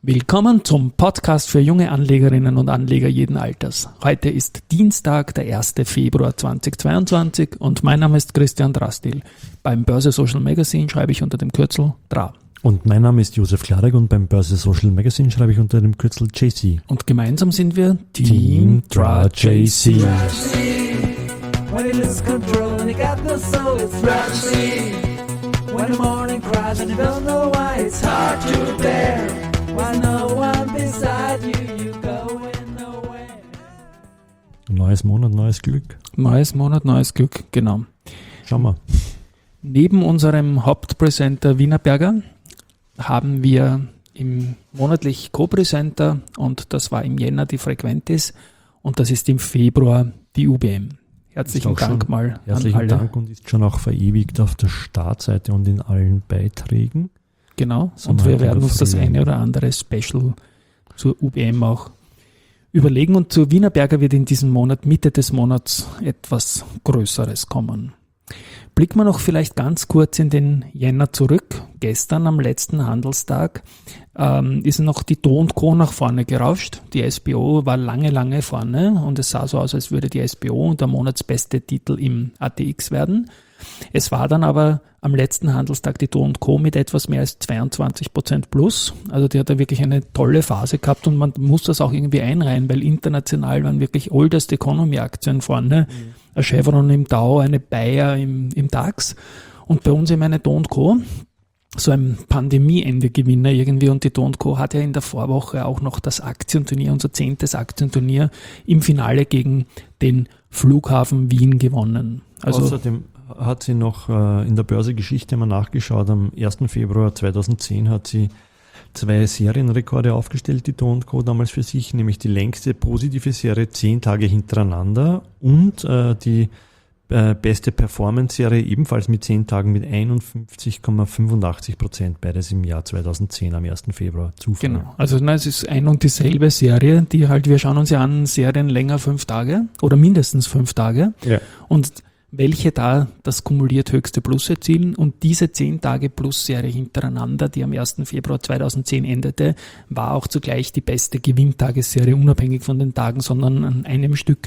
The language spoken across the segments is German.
Willkommen zum Podcast für junge Anlegerinnen und Anleger jeden Alters. Heute ist Dienstag, der 1. Februar 2022 und mein Name ist Christian Drastil. Beim Börse Social Magazine schreibe ich unter dem Kürzel DRA. Und mein Name ist Josef Klarek und beim Börse Social Magazine schreibe ich unter dem Kürzel JC. Und gemeinsam sind wir Team DRA JC. Neues Monat, neues Glück. Neues Monat, neues Glück, genau. Schauen wir. Neben unserem Hauptpresenter Wienerberger haben wir im monatlich Co-Presenter und das war im Jänner die Frequentis und das ist im Februar die UBM. Herzlichen Dank mal an alle. Herzlichen Dank und ist schon auch verewigt auf der Startseite und in allen Beiträgen. Genau, und wir werden uns das eine oder andere Special zur UBM auch überlegen und zu Wienerberger wird in diesem Monat, Mitte des Monats, etwas Größeres kommen. Blicken wir noch vielleicht ganz kurz in den Jänner zurück. Gestern am letzten Handelstag ist noch die Do & Co nach vorne gerauscht. Die SBO war lange vorne und es sah so aus, als würde die SBO der monatsbeste Titel im ATX werden. Es war dann aber am letzten Handelstag die Do & Co mit etwas mehr als 22% plus. Also die hat da wirklich eine tolle Phase gehabt und man muss das auch irgendwie einreihen, weil international waren wirklich oldest Economy Aktien vorne. Ein Chevron im Dow, eine Bayer im DAX und bei uns eben eine Do & Co. So ein Pandemie-Ende-Gewinner irgendwie und die Do & Co. hat ja in der Vorwoche auch noch das Aktienturnier, unser 10. Aktienturnier im Finale gegen den Flughafen Wien gewonnen. Also außerdem hat sie noch in der Börsegeschichte mal nachgeschaut, am 1. Februar 2010 hat sie 2 Serienrekorde aufgestellt, die Do & Co. damals für sich, nämlich die längste positive Serie 10 Tage hintereinander und die beste Performance-Serie ebenfalls mit 10 Tagen mit 51,85%, beides im Jahr 2010 am 1. Februar. Zufall. Genau, also es ist ein und dieselbe Serie, die halt, wir schauen uns ja an, Serien länger 5 Tage oder mindestens 5 Tage und welche da das kumuliert höchste Plus erzielen und diese 10 Tage Plus-Serie hintereinander, die am 1. Februar 2010 endete, war auch zugleich die beste Gewinntagesserie, unabhängig von den Tagen, sondern an einem Stück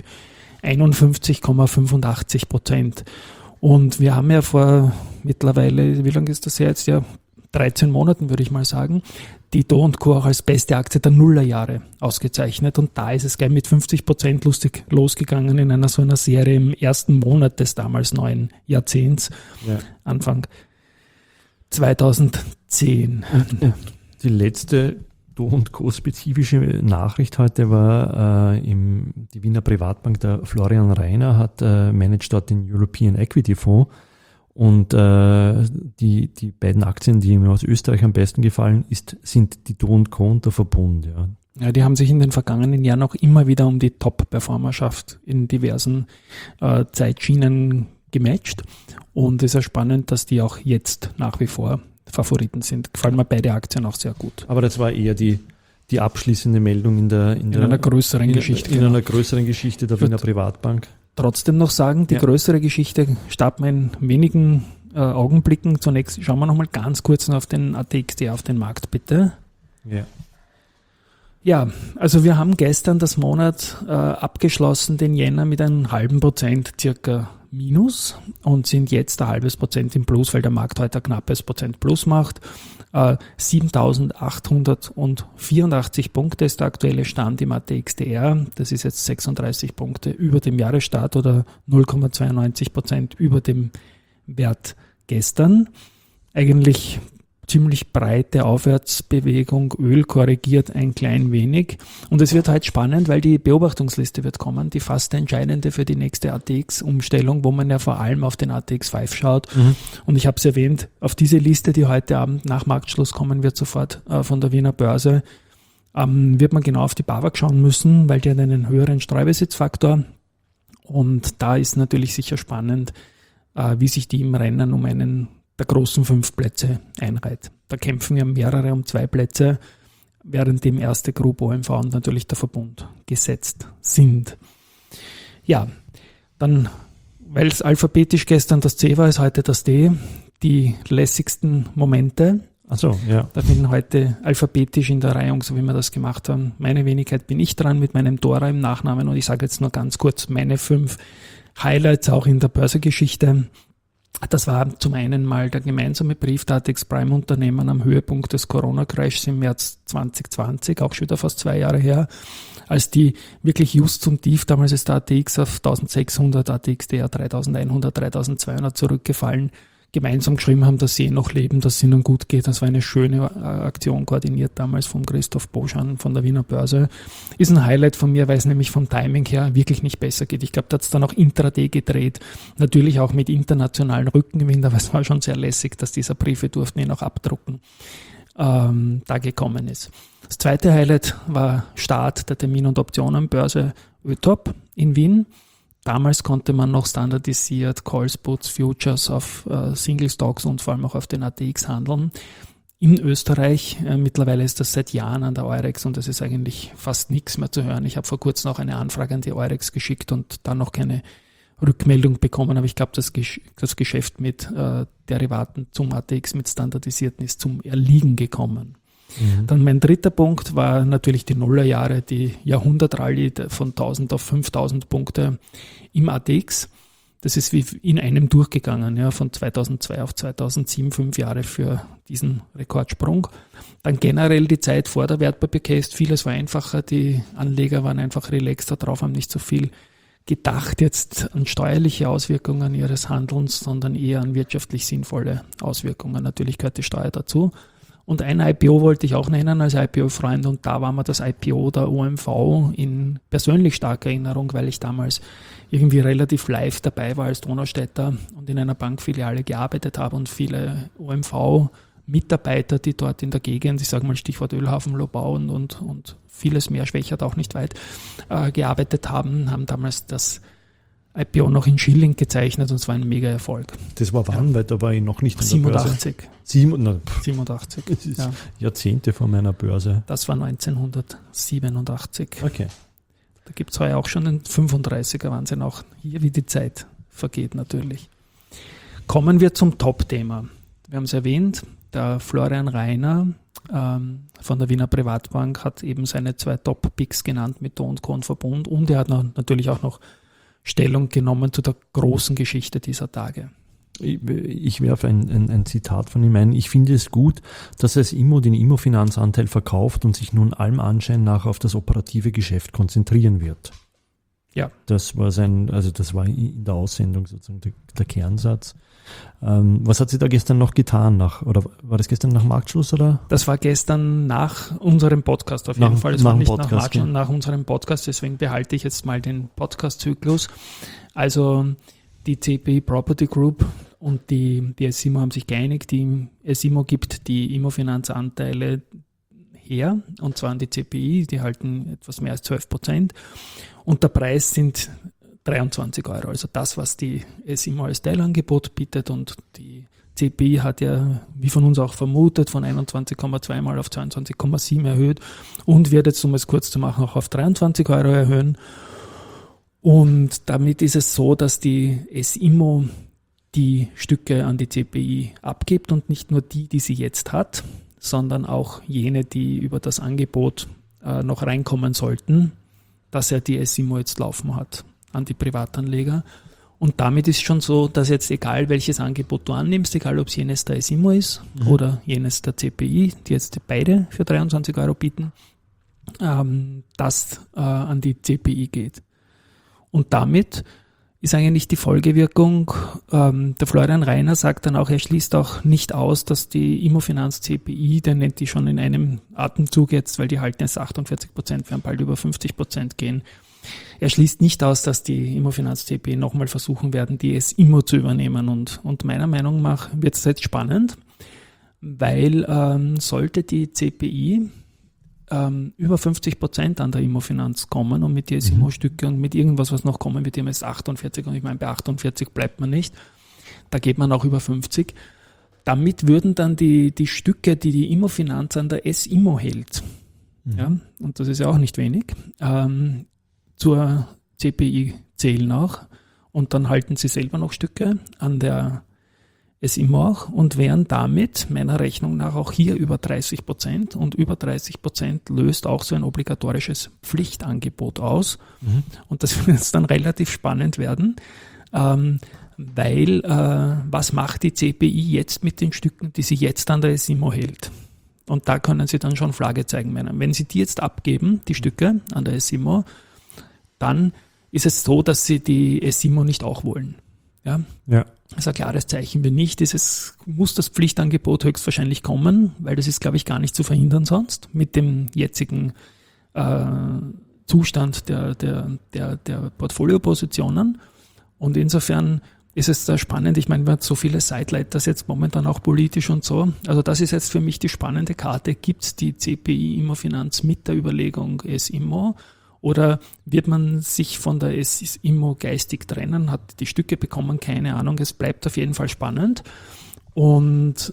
51,85%. Und wir haben ja vor mittlerweile, wie lange ist das jetzt? Ja, 13 Monaten würde ich mal sagen, die Do & Co. auch als beste Aktie der Nullerjahre ausgezeichnet und da ist es gleich mit 50% lustig losgegangen in einer so einer Serie im ersten Monat des damals neuen Jahrzehnts, Anfang 2010. Und die letzte Do & Co-spezifische Nachricht heute war, die Wiener Privatbank, der Florian Rainer hat managt dort den European Equity Fonds. Und die beiden Aktien, die mir aus Österreich am besten gefallen, sind die Do & Co. und der Verbund. Ja, die haben sich in den vergangenen Jahren auch immer wieder um die Top-Performerschaft in diversen Zeitschienen gematcht. Und es ist ja spannend, dass die auch jetzt nach wie vor Favoriten sind. Gefallen mir beide Aktien auch sehr gut. Aber das war eher die abschließende Meldung in einer größeren Geschichte. In einer größeren Geschichte der Wiener Privatbank. Trotzdem noch sagen, die größere Geschichte starten wir in wenigen Augenblicken. Zunächst schauen wir noch mal ganz kurz auf den ATXT, auf den Markt, bitte. Ja, also wir haben gestern das Monat abgeschlossen, den Jänner mit einem halben Prozent circa Minus und sind jetzt ein halbes Prozent im Plus, weil der Markt heute ein knappes Prozent Plus macht. 7.884 Punkte ist der aktuelle Stand im ATXDR. Das ist jetzt 36 Punkte über dem Jahresstart oder 0,92% über dem Wert gestern. Eigentlich ziemlich breite Aufwärtsbewegung, Öl korrigiert ein klein wenig und es wird halt spannend, weil die Beobachtungsliste wird kommen, die fast entscheidende für die nächste ATX-Umstellung, wo man ja vor allem auf den ATX 5 schaut und ich habe es erwähnt, auf diese Liste, die heute Abend nach Marktschluss kommen wird, sofort von der Wiener Börse, wird man genau auf die BAWAG schauen müssen, weil die hat einen höheren Streubesitzfaktor und da ist natürlich sicher spannend, wie sich die im Rennen um einen der großen 5 Plätze einreiht. Da kämpfen ja mehrere um 2 Plätze, während dem erste Group OMV und natürlich der Verbund gesetzt sind. Ja, dann, weil es alphabetisch gestern das C war, ist heute das D. Die lässigsten Momente Achso, ja. Da finden heute alphabetisch in der Reihung, so wie wir das gemacht haben. Meine Wenigkeit bin ich dran mit meinem Dora im Nachnamen und ich sage jetzt nur ganz kurz meine 5 Highlights auch in der Börsegeschichte. Das war zum einen mal der gemeinsame Brief der ATX Prime Unternehmen am Höhepunkt des Corona-Crashs im März 2020, auch schon wieder fast 2 Jahre her, als die wirklich just zum Tief, damals ist der ATX auf 1600, ATXDR 3100, 3200 zurückgefallen, gemeinsam geschrieben haben, dass sie noch leben, dass es ihnen gut geht. Das war eine schöne Aktion, koordiniert damals von Christoph Boschan von der Wiener Börse. Ist ein Highlight von mir, weil es nämlich vom Timing her wirklich nicht besser geht. Ich glaube, da hat es dann auch intraday gedreht. Natürlich auch mit internationalen Rückengewinn, aber es war schon sehr lässig, dass dieser Brief, wir durften ihn auch abdrucken, da gekommen ist. Das zweite Highlight war Start der Termin- und Optionenbörse ÖTOP in Wien. Damals konnte man noch standardisiert Calls, Puts, Futures auf Single Stocks und vor allem auch auf den ATX handeln. In Österreich, mittlerweile ist das seit Jahren an der Eurex und es ist eigentlich fast nichts mehr zu hören. Ich habe vor kurzem auch eine Anfrage an die Eurex geschickt und dann noch keine Rückmeldung bekommen, aber ich glaube, das Geschäft mit Derivaten zum ATX mit standardisierten ist zum Erliegen gekommen. Dann mein dritter Punkt war natürlich die Nullerjahre, die Jahrhundertrallye von 1000 auf 5000 Punkte im ATX. Das ist wie in einem durchgegangen, ja, von 2002 auf 2007, 5 Jahre für diesen Rekordsprung. Dann generell die Zeit vor der Wertpapierkäste, vieles war einfacher, die Anleger waren einfach relaxter drauf, haben nicht so viel gedacht jetzt an steuerliche Auswirkungen ihres Handelns, sondern eher an wirtschaftlich sinnvolle Auswirkungen. Natürlich gehört die Steuer dazu. Und ein IPO wollte ich auch nennen als IPO-Freund und da war mir das IPO der OMV in persönlich starker Erinnerung, weil ich damals irgendwie relativ live dabei war als Donaustädter und in einer Bankfiliale gearbeitet habe und viele OMV-Mitarbeiter, die dort in der Gegend, ich sage mal Stichwort Ölhafen, Lobau und vieles mehr, Schwächert auch nicht weit, gearbeitet haben damals das IPO noch in Schilling gezeichnet und es war ein mega Erfolg. Das war wann? Weil da war ich noch nicht in 87. der Börse. 87. Das ist ja. Jahrzehnte vor meiner Börse. Das war 1987. Okay. Da gibt es heuer auch schon den 35er Wahnsinn, auch hier wie die Zeit vergeht natürlich. Kommen wir zum Top-Thema. Wir haben es erwähnt, der Florian Rainer von der Wiener Privatbank hat eben seine 2 Top-Picks genannt mit Do & Co und Verbund und er hat natürlich auch noch Stellung genommen zu der großen Geschichte dieser Tage. Ich werfe ein Zitat von ihm ein. Ich finde es gut, dass es Immo den Immofinanzanteil verkauft und sich nun allem Anschein nach auf das operative Geschäft konzentrieren wird. Ja. Das war das war in der Aussendung sozusagen der Kernsatz. Was hat sie da gestern noch getan? Oder war das gestern nach Marktschluss? Oder? Das war gestern nach unserem Podcast auf jeden Fall. Es war nicht Podcast, nach Marktschluss, nach unserem Podcast. Deswegen behalte ich jetzt mal den Podcast-Zyklus. Also die CPI Property Group und die S-IMMO haben sich geeinigt. Die S-IMMO gibt die Immofinanzanteile her, und zwar an die CPI. Die halten etwas mehr als 12%. Und der Preis sind 23 €. Also das, was die S-IMMO als Teilangebot bietet, und die CPI hat ja, wie von uns auch vermutet, von 21,2 mal auf 22,7 erhöht und wird jetzt, um es kurz zu machen, auch auf 23 € erhöhen. Und damit ist es so, dass die S-IMMO die Stücke an die CPI abgibt und nicht nur die sie jetzt hat, sondern auch jene, die über das Angebot noch reinkommen sollten, dass er die S-IMMO jetzt laufen hat an die Privatanleger. Und damit ist schon so, dass jetzt egal welches Angebot du annimmst, egal ob es jenes der S-IMMO ist oder jenes der CPI, die jetzt beide für 23 € bieten, das an die CPI geht. Und damit ist eigentlich die Folgewirkung, der Florian Rainer sagt dann auch, er schließt auch nicht aus, dass die Immofinanz CPI, der nennt die schon in einem Atemzug jetzt, weil die halten jetzt 48%, werden bald über 50% gehen. Er schließt nicht aus, dass die Immofinanz CPI nochmal versuchen werden, die S-IMMO zu übernehmen. Und meiner Meinung nach wird es jetzt spannend, weil sollte die CPI über 50% an der Immofinanz kommen und mit die S-IMMO-Stücke und mit irgendwas, was noch kommen wird, die haben jetzt 48, und ich meine, bei 48 bleibt man nicht, da geht man auch über 50. Damit würden dann die Stücke, die die Immofinanz an der S-IMMO hält, ja, und das ist ja auch nicht wenig, zur CPI zählen auch, und dann halten sie selber noch Stücke an der SIMO auch und wären damit meiner Rechnung nach auch hier über 30%, und über 30% löst auch so ein obligatorisches Pflichtangebot aus. Und das wird jetzt dann relativ spannend werden, weil was macht die CPI jetzt mit den Stücken, die sie jetzt an der SIMO hält? Und da können Sie dann schon Fragezeichen meinen. Wenn Sie die jetzt abgeben, die Stücke an der SIMO, dann ist es so, dass Sie die SIMO nicht auch wollen. Ja. Das ist ein klares Zeichen. Wenn nicht, muss das Pflichtangebot höchstwahrscheinlich kommen, weil das ist, glaube ich, gar nicht zu verhindern sonst mit dem jetzigen Zustand der Portfoliopositionen. Und insofern ist es da spannend. Ich meine, man hat so viele Sideleiters jetzt momentan auch politisch und so. Also das ist jetzt für mich die spannende Karte. Gibt es die CPI Immofinanz mit der Überlegung SIMO? Oder wird man sich von der SIMO geistig trennen, hat die Stücke bekommen, keine Ahnung. Es bleibt auf jeden Fall spannend. Und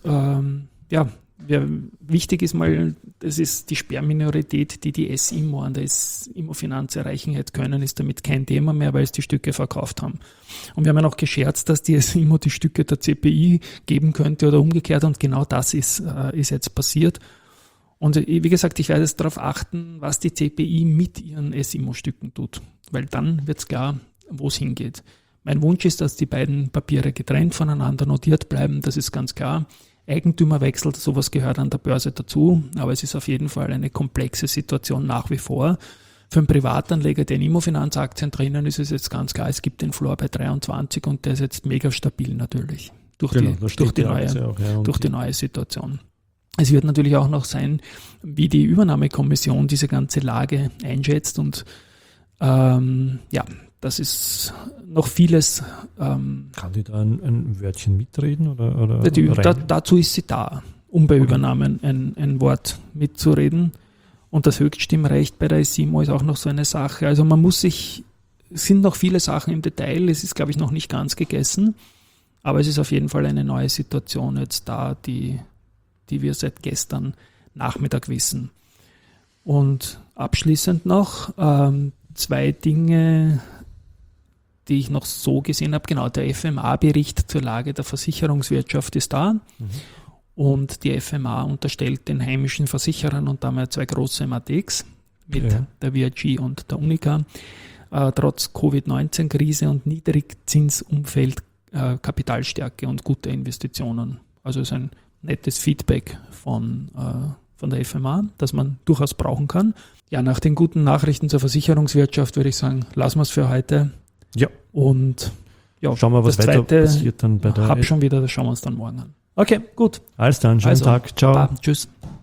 wichtig ist mal, das ist die Sperrminorität, die SIMO an der Immofinanz erreichen hätte können, ist damit kein Thema mehr, weil es die Stücke verkauft haben. Und wir haben ja noch gescherzt, dass die SIMO die Stücke der CPI geben könnte oder umgekehrt, und genau das ist jetzt passiert. Und wie gesagt, ich werde jetzt darauf achten, was die CPI mit ihren SIMO-Stücken tut, weil dann wird es klar, wo es hingeht. Mein Wunsch ist, dass die beiden Papiere getrennt voneinander notiert bleiben, das ist ganz klar. Eigentümerwechsel, sowas gehört an der Börse dazu, aber es ist auf jeden Fall eine komplexe Situation nach wie vor. Für einen Privatanleger, der in Immofinanzaktien drinnen ist, ist es jetzt ganz klar, es gibt den Floor bei 23 und der ist jetzt mega stabil natürlich durch die neue Situation. Es wird natürlich auch noch sein, wie die Übernahmekommission diese ganze Lage einschätzt, und das ist noch vieles. Kann die da ein Wörtchen mitreden? Oder dazu ist sie da, um bei Übernahmen ein Wort mitzureden. Und das Höchststimmrecht bei der SIMO ist auch noch so eine Sache. Also es sind noch viele Sachen im Detail, es ist, glaube ich, noch nicht ganz gegessen, aber es ist auf jeden Fall eine neue Situation jetzt da, die wir seit gestern Nachmittag wissen. Und abschließend noch 2 Dinge, die ich noch so gesehen habe. Genau, der FMA-Bericht zur Lage der Versicherungswirtschaft ist da. Und die FMA unterstellt den heimischen Versicherern, und da haben wir 2 große MATEX mit der VIG und der Unica, trotz Covid-19-Krise und Niedrigzinsumfeld Kapitalstärke und gute Investitionen. Also es ist ein nettes Feedback von der FMA, das man durchaus brauchen kann. Ja, nach den guten Nachrichten zur Versicherungswirtschaft würde ich sagen, lassen wir es für heute. Ja. Und ja, schauen wir, was das weiter Zweite passiert dann bei der. Hab schon wieder, das schauen wir uns dann morgen an. Okay, gut. Alles dann, schönen Tag. Ciao. Tschüss.